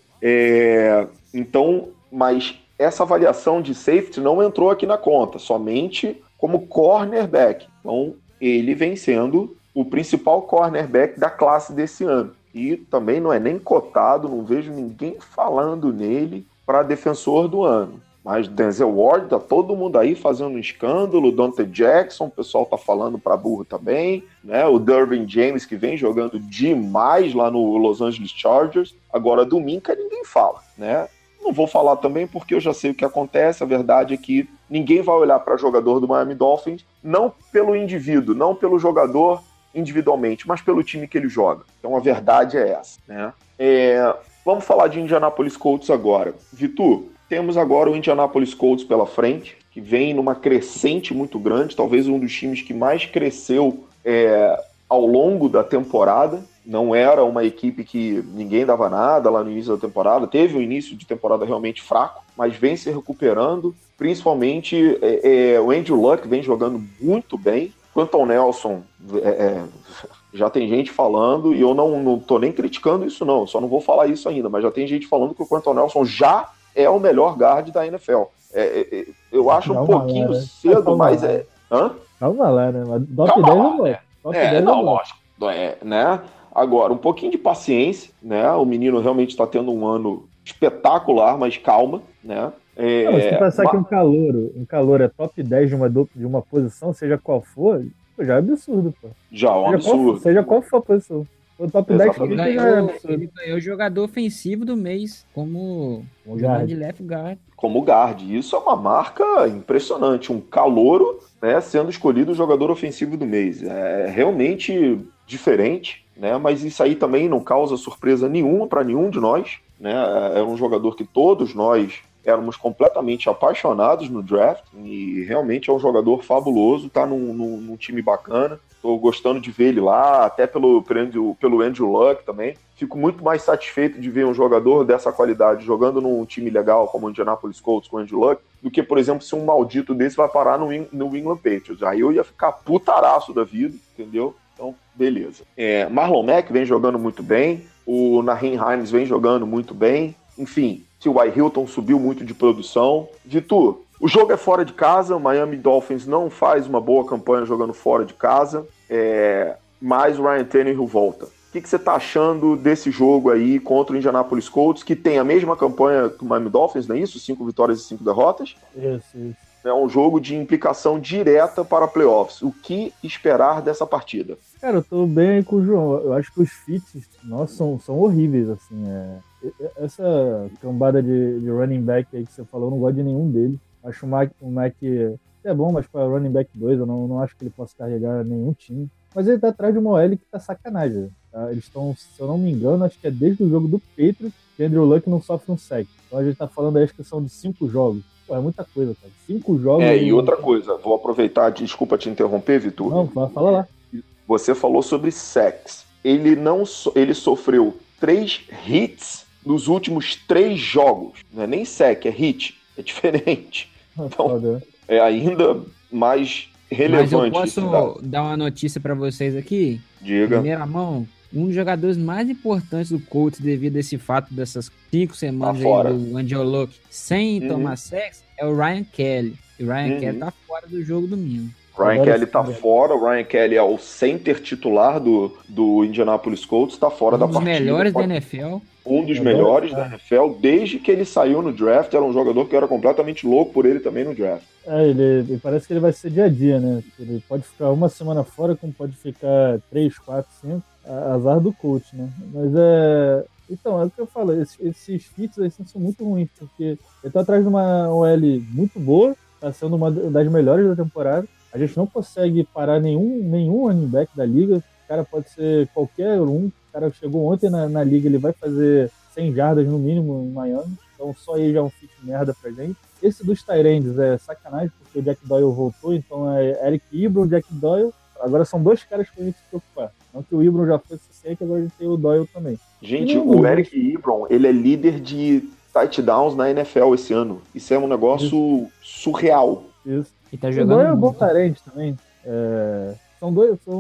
Então, mas essa avaliação de safety não entrou aqui na conta, somente como cornerback. Então, ele vem sendo o principal cornerback da classe desse ano. E também não é nem cotado, não vejo ninguém falando nele para defensor do ano. Mas Denzel Ward, tá todo mundo aí fazendo um escândalo, o Dante Jackson, o pessoal tá falando pra burro também, né? O Derwin James, que vem jogando demais lá no Los Angeles Chargers. Agora, do Minkah ninguém fala, né? Não vou falar também porque eu já sei o que acontece. A verdade é que ninguém vai olhar para jogador do Miami Dolphins, não pelo indivíduo, não pelo jogador individualmente, mas pelo time que ele joga. Então a verdade é essa, né? Vamos falar de Indianapolis Colts agora. Vitor, temos agora o Indianapolis Colts pela frente, que vem numa crescente muito grande, talvez um dos times que mais cresceu ao longo da temporada. Não era uma equipe que ninguém dava nada lá no início da temporada, teve um início de temporada realmente fraco, mas vem se recuperando, principalmente o Andrew Luck vem jogando muito bem. Quanton Nelson, já tem gente falando, e eu não tô nem criticando isso não, só não vou falar isso ainda, mas já tem gente falando que o Quanton Nelson já é o melhor guard da NFL. Eu acho um pouquinho cedo, mas Hã? Calma lá, né? Top 10 é bom. Top 10 é bom. Lógico. Né? Agora, um pouquinho de paciência, né? O menino realmente está tendo um ano espetacular, mas calma, né? Se pensar que um calouro é top 10 de uma posição, seja qual for, já é absurdo, pô. Já é um absurdo. Seja qual for a posição. O top 10 já é absurdo. Ele ganhou o jogador ofensivo do mês como guard, left guard. Como guard. Isso é uma marca impressionante. Um calouro, né, sendo escolhido o jogador ofensivo do mês. É realmente diferente, né? Mas isso aí também não causa surpresa nenhuma para nenhum de nós, né? É um jogador que todos nós éramos completamente apaixonados no draft e realmente é um jogador fabuloso, tá num time bacana. Estou gostando de ver ele lá, até pelo Andrew Luck também. Fico muito mais satisfeito de ver um jogador dessa qualidade jogando num time legal como o Indianapolis Colts com o Andrew Luck, do que, por exemplo, se um maldito desse vai parar no England Patriots. Aí eu ia ficar putaraço da vida, entendeu? Então, beleza. Marlon Mack vem jogando muito bem, o Nyheim Hines vem jogando muito bem, enfim, T.Y. Hilton subiu muito de produção. Vitor, o jogo é fora de casa, o Miami Dolphins não faz uma boa campanha jogando fora de casa, mas o Ryan Tannehill volta. O que você está achando desse jogo aí contra o Indianapolis Colts, que tem a mesma campanha que o Miami Dolphins, não é isso? 5 vitórias e 5 derrotas? Isso. É um jogo de implicação direta para playoffs. O que esperar dessa partida? Cara, eu tô bem aí com o João. Eu acho que os fits, são horríveis, assim. Essa cambada de running back aí que você falou, eu não gosto de nenhum deles. Acho o Mac é bom, mas para running back 2 eu não acho que ele possa carregar nenhum time. Mas ele tá atrás de uma OL que tá sacanagem. Tá? Eles estão, se eu não me engano, acho que é desde o jogo do Patriots que Andrew Luck não sofre um sack. Então a gente tá falando aí, acho que são de 5 jogos. Pô, é muita coisa, cara. 5 jogos... E outra coisa, vou aproveitar, desculpa te interromper, Vitor. Não, fala lá. Você falou sobre sacks. Ele sofreu 3 hits nos últimos 3 jogos. Não é nem sack, é hit. É diferente. Então, é ainda mais relevante. Mas eu posso dar uma notícia pra vocês aqui? Diga. Primeira mão, um dos jogadores mais importantes do Colts devido a esse fato dessas 5 semanas fora. aí do Andrew Luck sem tomar sexo, é o Ryan Kelly. E o Ryan Kelly tá fora do jogo domingo. Ryan Kelly tá fora, o Ryan Kelly é o center titular do Indianapolis Colts, tá fora da partida. Um dos melhores da NFL. Um dos melhores da NFL, desde que ele saiu no draft, era um jogador que era completamente louco por ele também no draft. Ele parece que ele vai ser dia a dia, né? Ele pode ficar uma semana fora, como pode ficar 3, 4, 5. Azar do coach, né? Mas então, é o que eu falo, esses fits assim são muito ruins, porque ele tá atrás de uma OL muito boa, tá sendo uma das melhores da temporada. A gente não consegue parar nenhum running back da liga. O cara pode ser qualquer um. O cara chegou ontem na liga, ele vai fazer 100 jardas no mínimo em Miami. Então só aí já é um fit merda pra gente. Esse dos Tyrands é sacanagem, porque o Jack Doyle voltou. Então é Eric Ebron, Jack Doyle. Agora são 2 caras pra gente se preocupar. Não que o Ebron já foi suficiente, agora a gente tem o Doyle também. Gente, o Eric Ebron, ele é líder de touchdowns na NFL esse ano. Isso é um negócio surreal. Isso. E tá jogando. O Doyle é bom Tyrant também. São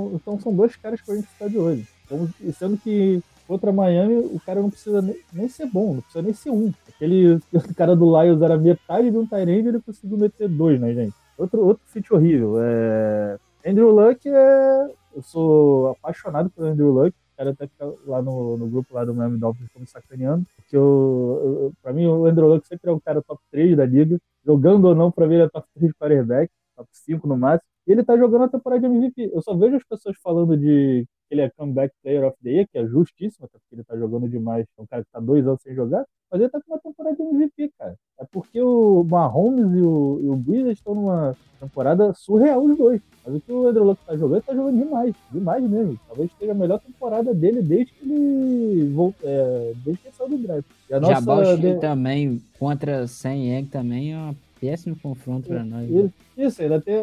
2 caras pra gente ficar de olho. Então, sendo que contra Miami, o cara não precisa nem ser bom, não precisa nem ser um. Aquele cara do Lions era metade de um Tyrant, ele conseguiu meter 2, né, gente? Outro fit horrível. Andrew Luck eu sou apaixonado pelo Andrew Luck. Quero até ficar lá no grupo lá do Miami Dolphins como sacaneando. Porque pra mim o Andrew Luck sempre é um cara top 3 da liga. Jogando ou não, pra mim ele é top 3 de quarterback, top 5 no máximo. E ele tá jogando a temporada de MVP. Eu só vejo as pessoas falando de que ele é comeback player of the year, que é justíssimo, até porque ele tá jogando demais. É um cara que tá 2 anos sem jogar. Mas ele tá com uma temporada de MVP, cara. É porque o Mahomes e o Breeze estão numa temporada surreal os dois. Mas o que o Andrew Luck tá jogando demais. Demais mesmo. Talvez seja a melhor temporada dele desde que ele desde que ele saiu do draft. E a nossa também, contra 100 Egg também é um péssimo confronto pra nós. Isso, ainda tem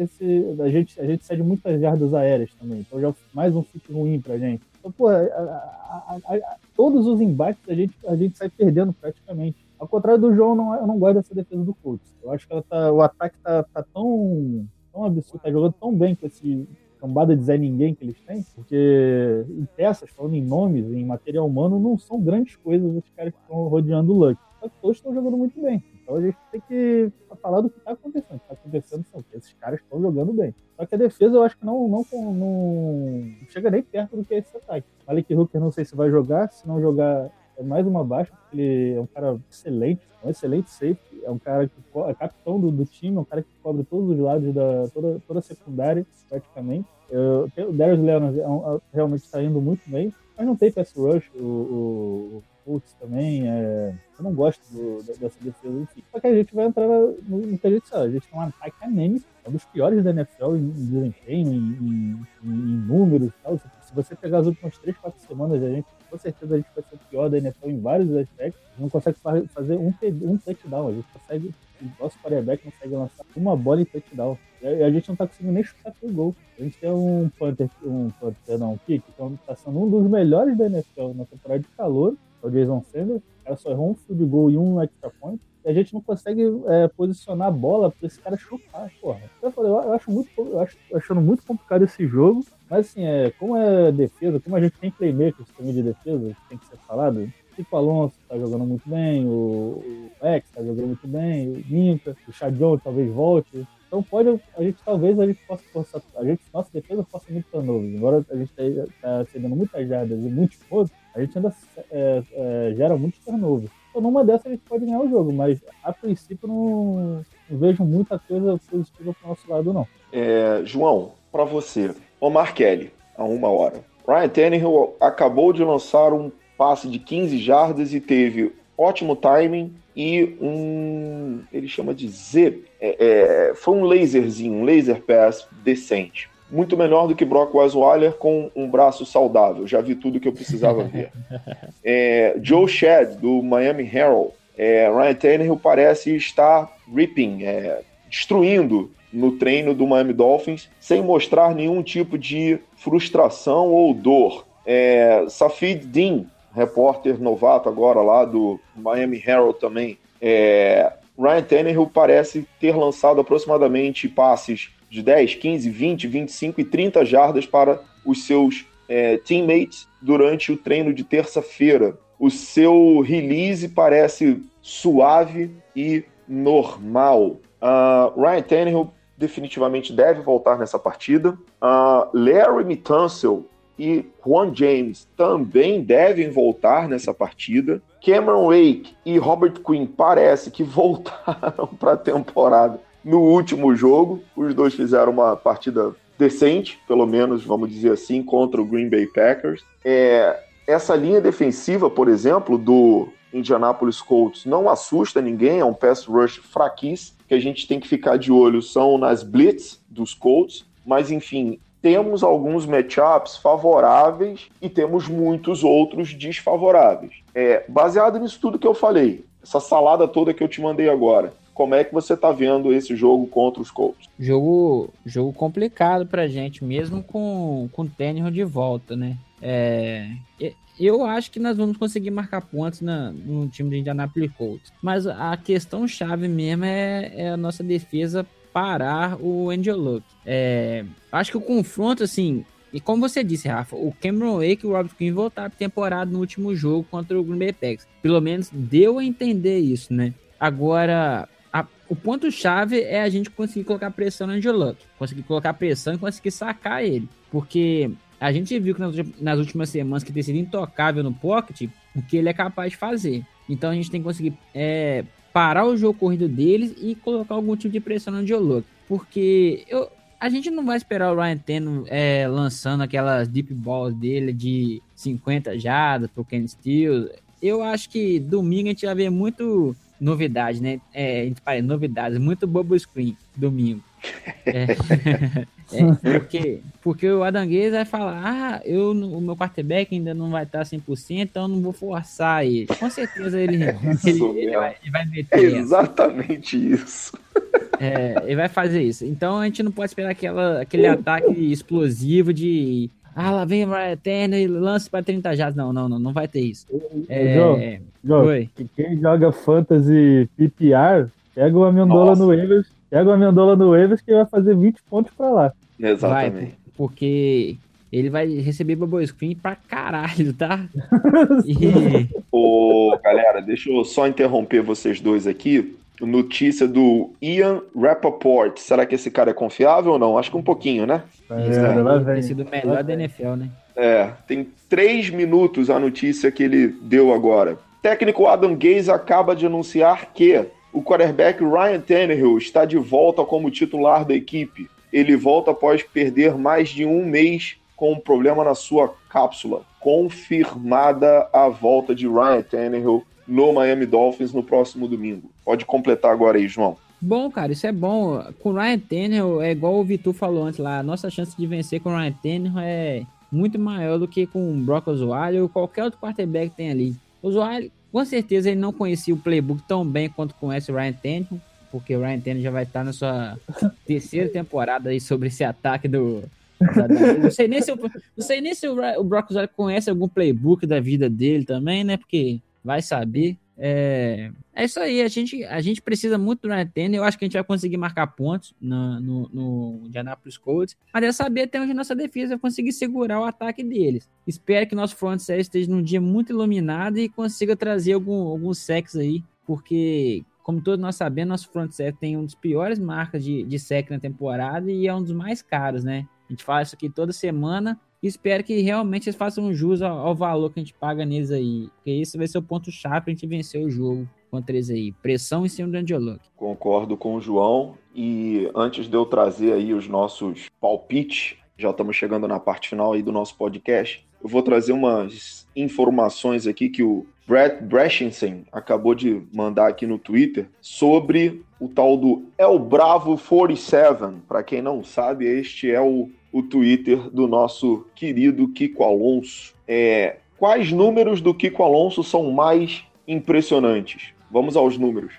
a gente cede muitas jardas aéreas também. Então já mais um fit ruim pra gente. Então, pô, todos os embates a gente sai perdendo praticamente. Ao contrário do João, eu não gosto dessa defesa do Colts. Eu acho que o ataque tá tão absurdo, tá jogando tão bem com esse cambada de Zé Ninguém que eles têm, porque em peças, falando em nomes, em material humano, não são grandes coisas esses caras que estão rodeando o Luck. Só que todos estão jogando muito bem. Então a gente tem que falar do que está acontecendo. O que está acontecendo são que esses caras estão jogando bem. Só que a defesa eu acho que não chega nem perto do que é esse ataque. Malik Hooker não sei se vai jogar, se não jogar é mais uma baixa, porque ele é um cara excelente, um excelente safety, é um cara que é capitão do time, é um cara que cobre todos os lados toda a secundária, praticamente. O Darius Leonard realmente está indo muito bem, mas não tem pass rush, o Colts também, eu não gosto dessa defesa, enfim. Só que a gente vai entrar no que a gente sabe, a gente tem um ataque anêmico, é um dos piores da NFL em desempenho, em números e tal. Se você pegar as últimas 3, 4 semanas, com certeza a gente vai ser o pior da NFL em vários aspectos. A gente não consegue fazer um touchdown, a gente consegue, o nosso quarterback não consegue lançar uma bola em touchdown. E a gente não tá conseguindo nem chutar pro gol. A gente tem um kick, que tá sendo um dos melhores da NFL na temporada de calor, é o Jason Sanders. O cara só errou um field goal e um extra point. E a gente não consegue posicionar a bola pra esse cara chutar, porra. Eu acho achando muito complicado esse jogo. Mas assim, como é defesa, como a gente tem playmakers também de defesa, tem que ser falado. O Chico Alonso tá jogando muito bem, o X tá jogando muito bem, o Minka, o Chadion talvez volte. Então talvez a gente possa forçar, nossa defesa força muito turnover. Embora a gente tá cedendo muitas jardas e muitos pontos, a gente ainda gera muitos turnover. Então numa dessas a gente pode ganhar o jogo, mas a princípio não vejo muita coisa positiva pro nosso lado, não. João, para você, Omar Kelly, há 1 hora. Ryan Tannehill acabou de lançar um passe de 15 jardas e teve ótimo timing e ele chama de Z. Foi um laser pass decente. Muito melhor do que Brock Osweiler com um braço saudável. Já vi tudo que eu precisava ver. Joe Shad, do Miami Herald. Ryan Tannehill parece estar destruindo no treino do Miami Dolphins, sem mostrar nenhum tipo de frustração ou dor. Safid Din, repórter novato agora lá do Miami Herald também. Ryan Tannehill parece ter lançado aproximadamente passes de 10, 15, 20, 25 e 30 jardas para os seus teammates durante o treino de terça-feira. O seu release parece suave e normal. Ryan Tannehill definitivamente deve voltar nessa partida. Larry Tunsil e Juan James também devem voltar nessa partida. Cameron Wake e Robert Quinn parece que voltaram para a temporada no último jogo. Os dois fizeram uma partida decente, pelo menos, vamos dizer assim, contra o Green Bay Packers. Essa linha defensiva, por exemplo, do Indianapolis Colts não assusta ninguém, é um pass rush fraquíssimo, que a gente tem que ficar de olho são nas blitz dos Colts, mas enfim, temos alguns matchups favoráveis e temos muitos outros desfavoráveis. Baseado nisso tudo que eu falei, essa salada toda que eu te mandei agora, como é que você tá vendo esse jogo contra os Colts? Jogo complicado pra gente, mesmo com o Tannehill de volta, né? Eu acho que nós vamos conseguir marcar pontos no time do Indianapolis Colts. Mas a questão chave mesmo é a nossa defesa parar o Andrew Luck. Acho que o confronto, assim, e como você disse, Rafa, o Cameron Wake e o Robert Quinn voltaram para temporada no último jogo contra o Green Bay Packers. Pelo menos deu a entender isso, né? Agora, o ponto-chave é a gente conseguir colocar pressão no Andrew Luck. Conseguir colocar pressão e conseguir sacar ele. Porque a gente viu que nas últimas semanas que tem sido intocável no pocket, o que ele é capaz de fazer. Então a gente tem que conseguir parar o jogo corrido deles e colocar algum tipo de pressão no Andrew Luck. Porque a gente não vai esperar o Ryan Tannehill lançando aquelas deep balls dele de 50 jardas pro Ken Steele. Eu acho que domingo a gente vai ver muito novidade, né? Novidades, muito bubble screen domingo. Porque o Adam Gaze vai falar, o meu quarterback ainda não vai estar 100%, então não vou forçar ele. Com certeza ele vai meter. Exatamente isso. Ele vai fazer isso. Então a gente não pode esperar aquele ataque explosivo de lá vem o Ryan Tannehill, lance para 30 jardas. Não vai ter isso. João, quem joga Fantasy PPR, pega o Amendola no waivers. Pega o Amendola no waivers que vai fazer 20 pontos pra lá. Exatamente. Porque ele vai receber bubble screen pra caralho, tá? Galera, deixa eu só interromper vocês dois aqui. Notícia do Ian Rappaport. Será que esse cara é confiável ou não? Acho que um pouquinho, né? Tem sido o melhor da NFL, né? Tem 3 minutos a notícia que ele deu agora. Técnico Adam Gaze acaba de anunciar que o quarterback Ryan Tannehill está de volta como titular da equipe. Ele volta após perder mais de um mês com um problema na sua cápsula. Confirmada a volta de Ryan Tannehill no Miami Dolphins no próximo domingo. Pode completar agora aí, João. Bom, cara, isso é bom. Com o Ryan Tannehill, é igual o Vitor falou antes lá, a nossa chance de vencer com o Ryan Tannehill é muito maior do que com o Brock Osweiler ou qualquer outro quarterback que tem ali. O Osweiler, com certeza, ele não conhecia o playbook tão bem quanto conhece o Ryan Tannehill, porque o Ryan Tannehill já vai estar na sua terceira temporada aí sobre esse ataque do... Não sei nem se o Brock Osweiler conhece algum playbook da vida dele também, né? Porque vai saber. É isso aí, a gente precisa muito do Ryan Tannehill. Eu acho que a gente vai conseguir marcar pontos no Indianapolis Colts, mas é saber até onde nossa defesa vai conseguir segurar o ataque deles. Espero que nosso front seven esteja num dia muito iluminado e consiga trazer alguns sacks aí, porque, como todos nós sabemos, nosso front seven tem um dos piores marcas de sack na temporada e é um dos mais caros, né? A gente fala isso aqui toda semana e espero que realmente eles façam jus ao valor que a gente paga neles aí, porque esse vai ser o ponto-chave pra gente vencer o jogo contra eles aí. Pressão em cima do Andrew Luck. Concordo com o João, e antes de eu trazer aí os nossos palpites, já estamos chegando na parte final aí do nosso podcast, eu vou trazer umas informações aqui que o Brett Brashensen acabou de mandar aqui no Twitter sobre o tal do El Bravo 47. Para quem não sabe, este é o Twitter do nosso querido Kiko Alonso. Quais números do Kiko Alonso são mais impressionantes? Vamos aos números.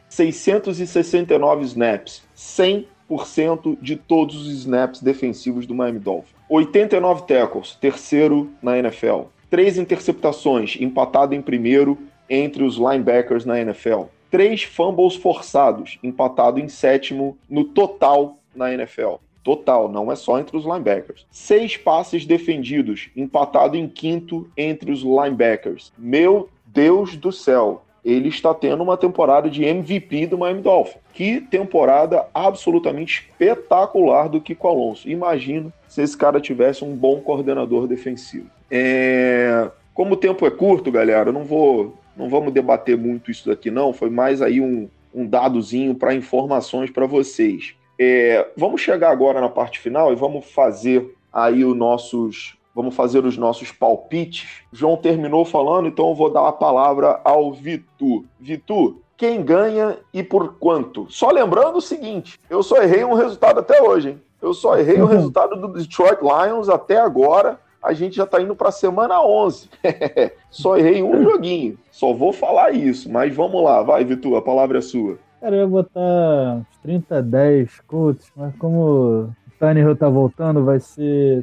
669 snaps, 100% de todos os snaps defensivos do Miami Dolphins. 89 tackles, terceiro na NFL. 3 interceptações, empatado em primeiro entre os linebackers na NFL. 3 fumbles forçados, empatado em sétimo no total na NFL. total, não é só entre os linebackers. 6 passes defendidos, empatado em quinto entre os linebackers. Meu Deus do céu, ele está tendo uma temporada de MVP do Miami Dolphins. Que temporada absolutamente espetacular do Kiko Alonso. Imagino se esse cara tivesse um bom coordenador defensivo. Como o tempo é curto, galera, não vamos debater muito isso daqui não, foi mais aí um dadozinho para informações para vocês. Vamos chegar agora na parte final e vamos fazer aí os nossos palpites. João terminou falando, então eu vou dar a palavra ao Vitor. Vitor, quem ganha e por quanto? Só lembrando o seguinte, eu só errei um resultado até hoje, hein? Eu só errei o resultado do Detroit Lions até agora. A gente já tá indo pra semana 11. Só errei um joguinho. Só vou falar isso, mas vamos lá. Vai, Vitor, a palavra é sua. Cara, eu ia botar 30-10 Colts, mas como o Tannehill tá voltando, vai ser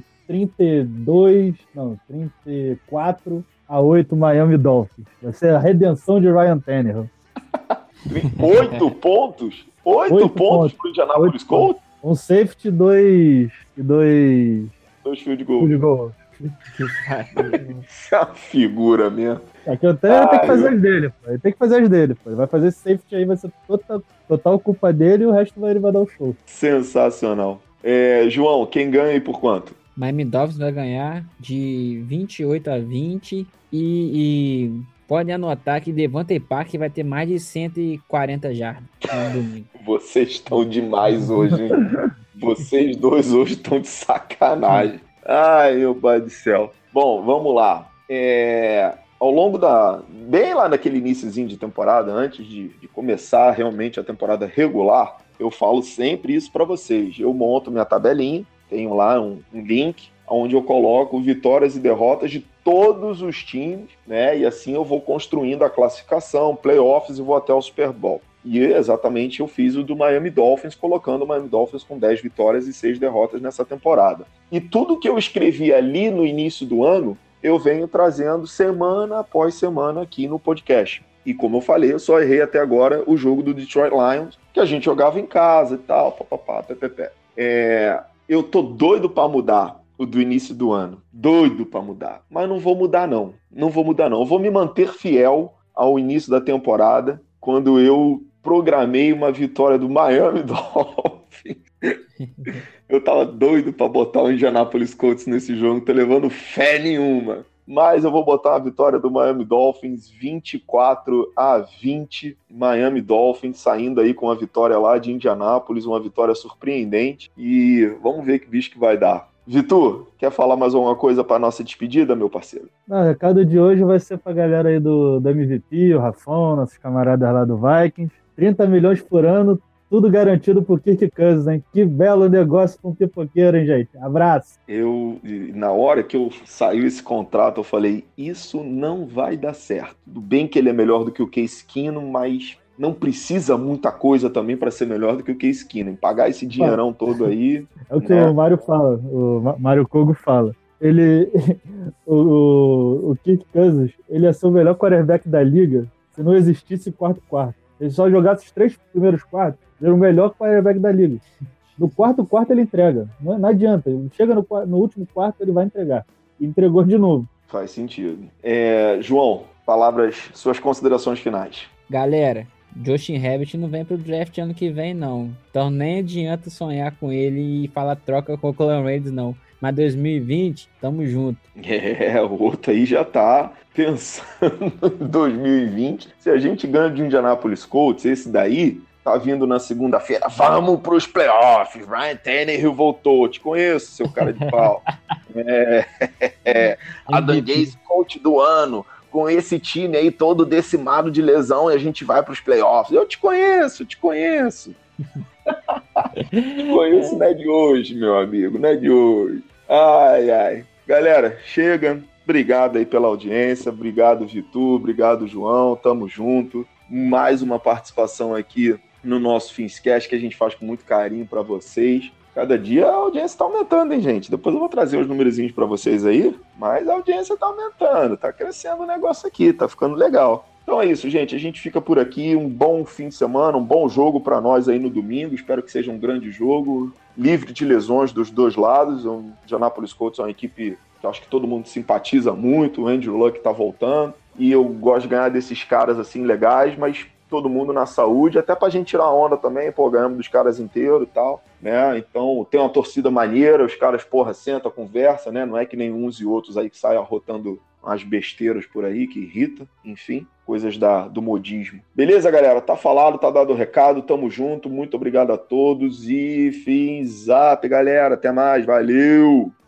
34-8 Miami Dolphins. Vai ser a redenção de Ryan Tannehill. 8 pontos? 8 pontos pro Indianapolis Colts? Um safety, 2 field goal. Isso é uma figura mesmo. Aqui eu tenho que fazer as dele, pô. Ele tem que fazer as dele, pô. Ele vai fazer safety aí, vai ser total culpa dele e o resto ele vai dar o show. Sensacional. João, quem ganha e por quanto? Miami Dolphins vai ganhar de 28-20 e pode anotar que Devontae Parker vai ter mais de 140 jardas no domingo. Vocês estão demais hoje, hein? Vocês dois hoje estão de sacanagem. Ai, meu pai do céu. Bom, vamos lá. Ao longo bem lá naquele iniciozinho de temporada, antes de começar realmente a temporada regular, eu falo sempre isso para vocês. Eu monto minha tabelinha, tenho lá um link onde eu coloco vitórias e derrotas de todos os times, né? E assim eu vou construindo a classificação, playoffs e vou até o Super Bowl. E exatamente eu fiz o do Miami Dolphins, colocando o Miami Dolphins com 10 vitórias e 6 derrotas nessa temporada. E tudo que eu escrevi ali no início do ano, eu venho trazendo semana após semana aqui no podcast. E como eu falei, eu só errei até agora o jogo do Detroit Lions, que a gente jogava em casa e tal, papapá, ppp. Eu tô doido para mudar o do início do ano. Doido para mudar. Mas não vou mudar não. Não vou mudar não. Eu vou me manter fiel ao início da temporada, quando eu programei uma vitória do Miami Dolphins. Eu tava doido para botar o Indianapolis Colts nesse jogo, não tô levando fé nenhuma. Mas eu vou botar a vitória do Miami Dolphins 24-20. Miami Dolphins saindo aí com a vitória lá de Indianápolis, uma vitória surpreendente. E vamos ver que bicho que vai dar. Vitor, quer falar mais alguma coisa para nossa despedida, meu parceiro? O recado de hoje vai ser pra galera aí do MVP, o Rafão, nossos camaradas lá do Vikings. 30 milhões por ano, tudo garantido pro Kirk Cousins, hein? Que belo negócio com pipoqueiro, hein, gente? Abraço. Na hora que saiu esse contrato, eu falei, isso não vai dar certo. Tudo bem que ele é melhor do que o Case Keenum, mas não precisa muita coisa também para ser melhor do que o Case Keenum. Pagar esse dinheirão todo aí... É o que o Mário fala, o Mário Kogo fala. O Kirk Cousins, ele ia ser o melhor quarterback da liga se não existisse quarto. Ele só jogasse os 3 primeiros quartos, ele era o melhor quarterback da liga. No quarto ele entrega. Não adianta. Ele chega no último quarto, ele vai entregar. E entregou de novo. Faz sentido. João, suas considerações finais. Galera, Justin Herbert não vem pro draft ano que vem, não. Então nem adianta sonhar com ele e falar troca com o Oakland Raiders, não. Mas 2020, tamo junto. O outro aí já tá pensando em 2020. Se a gente ganha de Indianapolis Colts, esse daí tá vindo na segunda-feira. Vamos pros playoffs. Ryan Tannehill voltou. Te conheço, seu cara de pau. Adam Gase, coach do ano. Com esse time aí todo decimado de lesão e a gente vai pros playoffs. Eu te conheço. Te conheço, não é de hoje, meu amigo, não é de hoje. Ai. Galera, chega. Obrigado aí pela audiência. Obrigado, Vitor. Obrigado, João. Tamo junto. Mais uma participação aqui no nosso Finscast que a gente faz com muito carinho para vocês. Cada dia a audiência tá aumentando, hein, gente? Depois eu vou trazer os numerozinhos para vocês aí, mas a audiência tá aumentando, tá crescendo o negócio aqui, tá ficando legal. Então é isso, gente. A gente fica por aqui. Um bom fim de semana, um bom jogo para nós aí no domingo. Espero que seja um grande jogo. livre de lesões dos dois lados. O Indianapolis Colts é uma equipe que eu acho que todo mundo simpatiza muito, o Andrew Luck tá voltando, e eu gosto de ganhar desses caras assim legais, mas todo mundo na saúde, até pra gente tirar onda também, pô, ganhamos dos caras inteiros e tal, né? Então tem uma torcida maneira, os caras, porra, senta, conversa, né? Não é que nem uns e outros aí que saem arrotando umas besteiras por aí, que irrita, enfim, coisas do modismo. Beleza, galera? Tá falado, tá dado o recado, tamo junto, muito obrigado a todos e fins up, galera, até mais, valeu!